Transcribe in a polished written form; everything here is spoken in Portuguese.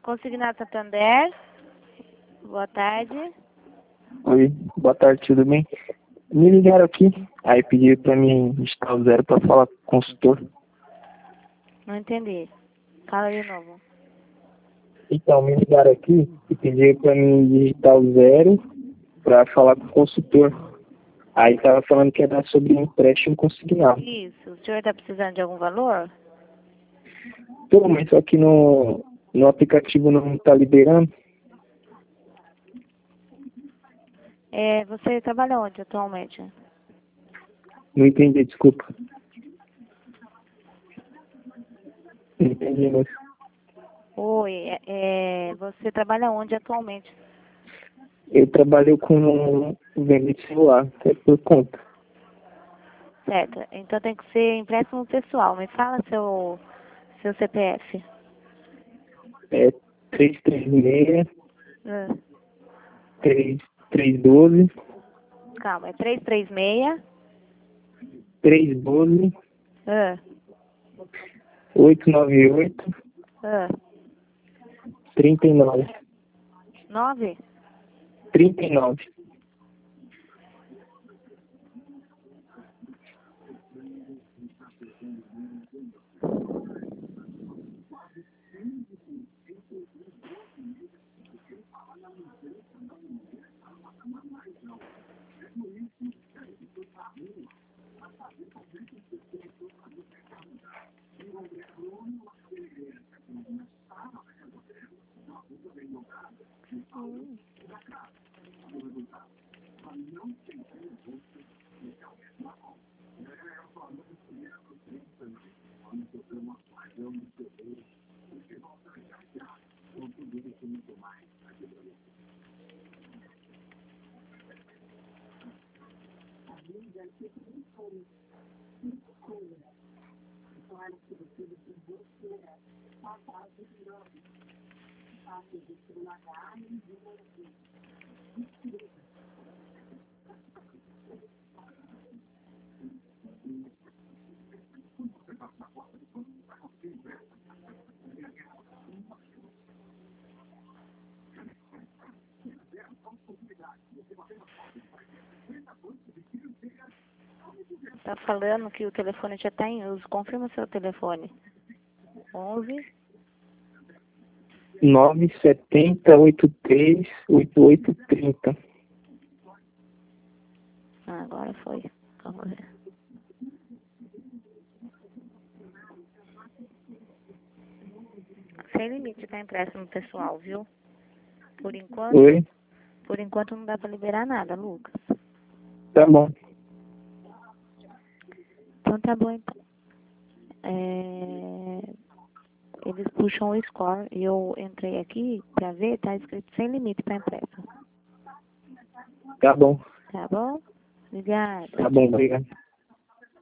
Consignado Santander. Boa tarde. Oi, boa tarde, tudo bem? Me ligaram aqui, aí pediram pra mim digitar o 0 pra falar com o consultor. Não entendi. Fala de novo. Então, me ligaram aqui e pediram pra mim digitar o 0 pra falar com o consultor. Aí tava falando que ia dar sobre empréstimo consignado. Isso. O senhor está precisando de algum valor? Pô, mas só que no aplicativo não tá liberando. Você trabalha onde atualmente? Não entendi, desculpa. Não entendi, mas Oi, você trabalha onde atualmente? eu trabalho com venda de celular, é por conta. Certo. Então tem que ser empréstimo pessoal. Me fala seu CPF. É 336 Ah, 3312 calma, é 336. 312 Ah, 898 ah, 39 9? 39. Tá falando que o telefone já está em uso. Confirma seu telefone. 11. 970 83 8830. Ah, agora foi. Vamos ver. Sem limite para empréstimo pessoal, viu? Oi? Por enquanto não dá para liberar nada, Lucas. Tá bom. Então tá bom, então. Eles puxam o score e eu entrei aqui para ver, tá escrito sem limite para empréstimo. Tá bom. Tá bom? Obrigada. Tá bom, obrigado.